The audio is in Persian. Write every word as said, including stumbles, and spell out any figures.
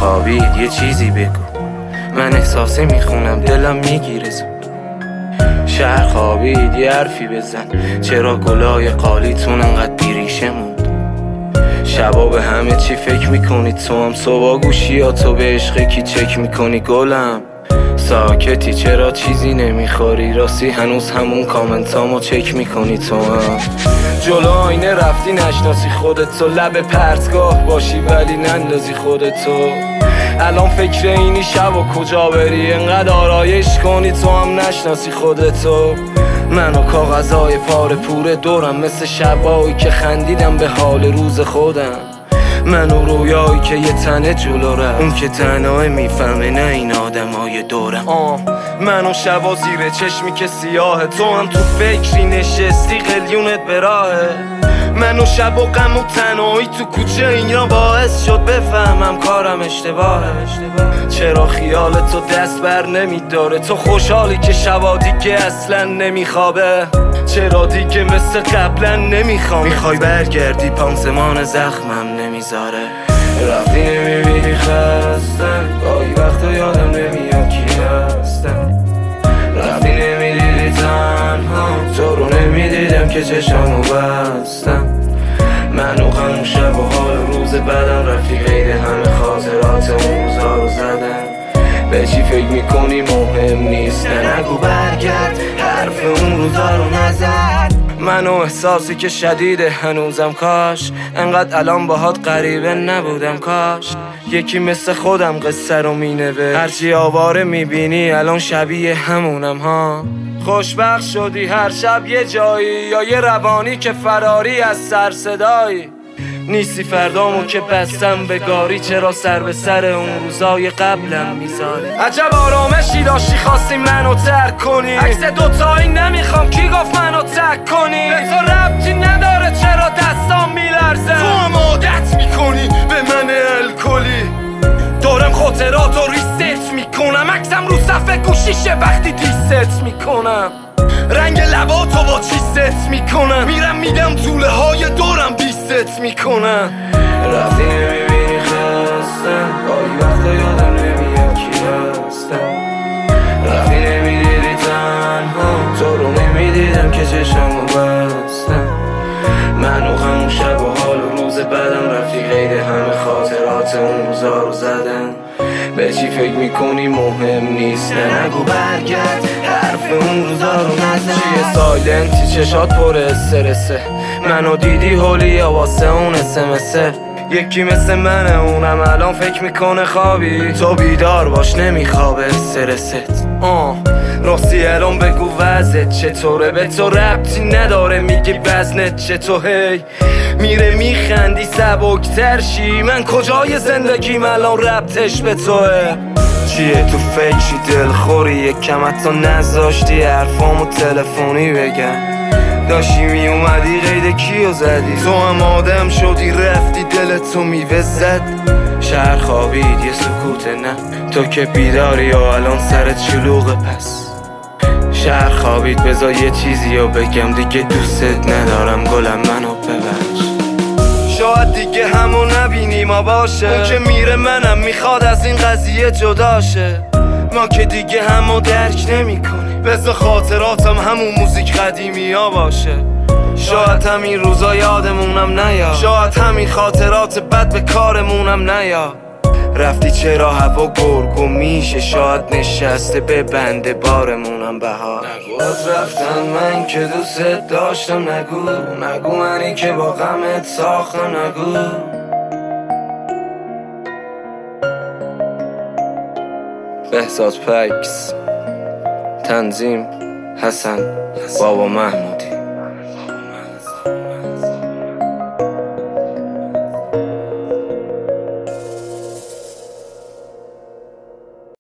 خوابید یه چیزی بگو، من احساسی میخونم دلم میگیره زود. شهر خوابید یه حرفی بزن، چرا گلای قالیتون انقدر بیریشه موند؟ شبا به همه چی فکر میکنی، تو هم صبح گوشیاتو به عشق کی چک میکنی؟ گلم ساکتی چرا چیزی نمیخوری؟ راستی هنوز همون کامنتامو چک میکنی؟ تو هم جلو آینه رفتی نشناسی خودتو، لب پرتگاه باشی ولی نندازی خودتو. الان فکر اینی شب و کجا بری، انقدر آرایش کنی تو هم نشناسی خودتو. من و کاغذهای پاره پوره دورم، مثل شبایی که خندیدم به حال روز خودم. من و رویایی که یه تنه جلو رفت، اون که تنها میفهمه نه این آدمای دورم. آه من و شبا زیر چشمی که سیاهه، تو هم تو فکری نشستی قلیونت به راهه. من و شب و غم و تنهایی تو کوچه، اینا باعث شد بفهمم کارم اشتباهه. چرا خیال تو دست بر نمیداره؟ تو خوشحالی که شبا دیگه اصلا نمیخوابه؟ چرا دیگه مثل قبلا نمیخوام؟ میخوای برگردی پانسمان زخمم نمیذاره. رفتی نمیبینی خستم، گاهی وقتا یادم نمیاد کی هستم. رفتی نمیدیدی تنها، تو رو نمیدیدم که چشامو بستم. من و غم شب و حال روز بدم، رفتی قید همه خاطرات اون روزا رو زدم. به چی فکر میکنی مهم نیست، نه نگو برگرد، حرف اون روزا رو نزد. من و احساسی که شدیده هنوزم، کاش انقدر الان باهات غریبه نبودم. کاش یکی مثل خودم قصه رو مینوشت، هرچی آواره میبینی الان شبیه همونم ها. خوشبخت شدی هر شب یه جایی، یا یه روانی که فراری از سر صدایی. نیستی فردامو که بستم به گاری، چرا سر به سر اون روزای قبلم میذاری؟ عجب آرامشی داشتی خواستی منو ترک کنی، عکس دوتایی نمیخوام کی گفت منو ترک کنی؟ به تو ربطی نداره چرا دستام میلرزه، تو هم عادت میکنی به من الکلی. دارم خاطراتو ریست میکنم، عکسم رو صفحه گوشیشه وقتی دیست میکنم. رنگ لباتو با چی ست میکنم، میرم میدم طوله های دورم بیست میکنم. رفتی نمیبینی خستم، گاهی وقتا یادم نمیاد کی هستم. رفتی نمیدیدی تنها، تو رو نمیدیدم که چشمو بستم. من و غم شب و حال و روز بدم، رفتی قید همه خاطرات اون روزا رو زدن. به چی فکر میکنی مهم نیست، نه نگو برگرد، حرف اون روزا رو نزن. چیه سایلنتی چشات پر استرسه، منو دیدی هولی یا واسه اون اسمسه؟ یکی مثل منه اونم الان فکر میکنه خوابی، تو بیدار باش نمیخوابه استرست. آه راستی الان بگو وضعت چطوره؟ به تو ربطی نداره میگی وزنت چطور؟ هی میره میخندی سبکتر شی، من کجای زندگیم الان ربطش به توه؟ چیه تو فکری دلخوری، یک کم حتی نذاشتی حرفامو تلفنی بگم. داشتی می اومدی قید کیو زدی، تو هم آدم شدی رفتی دلتو میوه زد. شهر خوابید یه سکوت نه، تو که بیداری و الان سرت شلوغه. پس شهر خوابید بذار یه چیزی رو بگم، دیگه دوستت ندارم گلم منو ببخش. شاید دیگه همو نبینی ما باشه، اون که میره منم میخواد از این قضیه جداشه. ما که دیگه همو درک نمی کنیم، بذار خاطراتم همون موزیک قدیمی ها باشه. شاید همین روزا یادمونم نیا، شاید همین خاطرات بد به کارمونم نیا. رفتی چرا هوا گرگو میشه، شاید نشسته به بنده بارمونم بهار. نگو از رفتن من که دوست داشتم، نگو نگو منی که با غمت ساختم، نگو. بهزاد پکس، تنظیم حسن بابا محمودی.